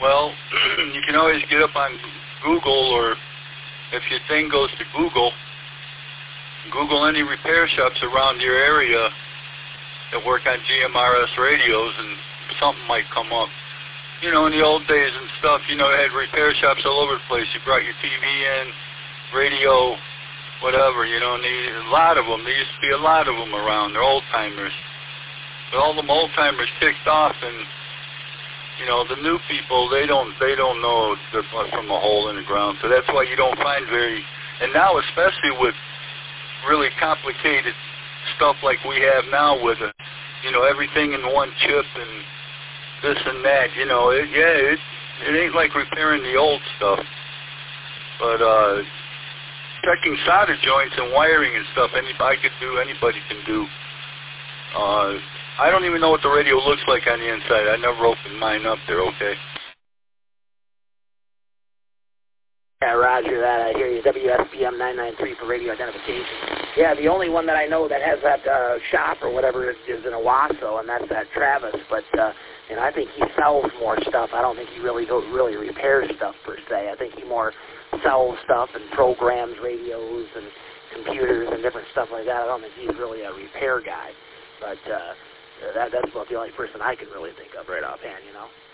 Well, you can always get up on Google, or if your thing goes to Google any repair shops around your area that work on GMRS radios, and something might come up. You know, in the old days and stuff, you know, they had repair shops all over the place. You brought your TV in, radio, whatever, you know, and a lot of them. There used to be a lot of them around. They're old-timers. But all them old-timers kicked off, and, you know, the new people, they don't know they're from a hole in the ground. So that's why you don't find very, and now especially with really complicated stuff like we have now with, you know, everything in one chip and this and that, you know, it ain't like repairing the old stuff. But checking solder joints and wiring and stuff, anybody can do. I don't even know what the radio looks like on the inside. I never opened mine up there, okay? Yeah, roger that. I hear you. WSPM 993 for radio identification. Yeah, the only one that I know that has that shop or whatever is in Owasso, and that's that Travis. But you know, I think he sells more stuff. I don't think he really repairs stuff per se. I think he more sells stuff and programs radios and computers and different stuff like that. I don't think he's really a repair guy. But that's about the only person I can really think of right offhand, you know.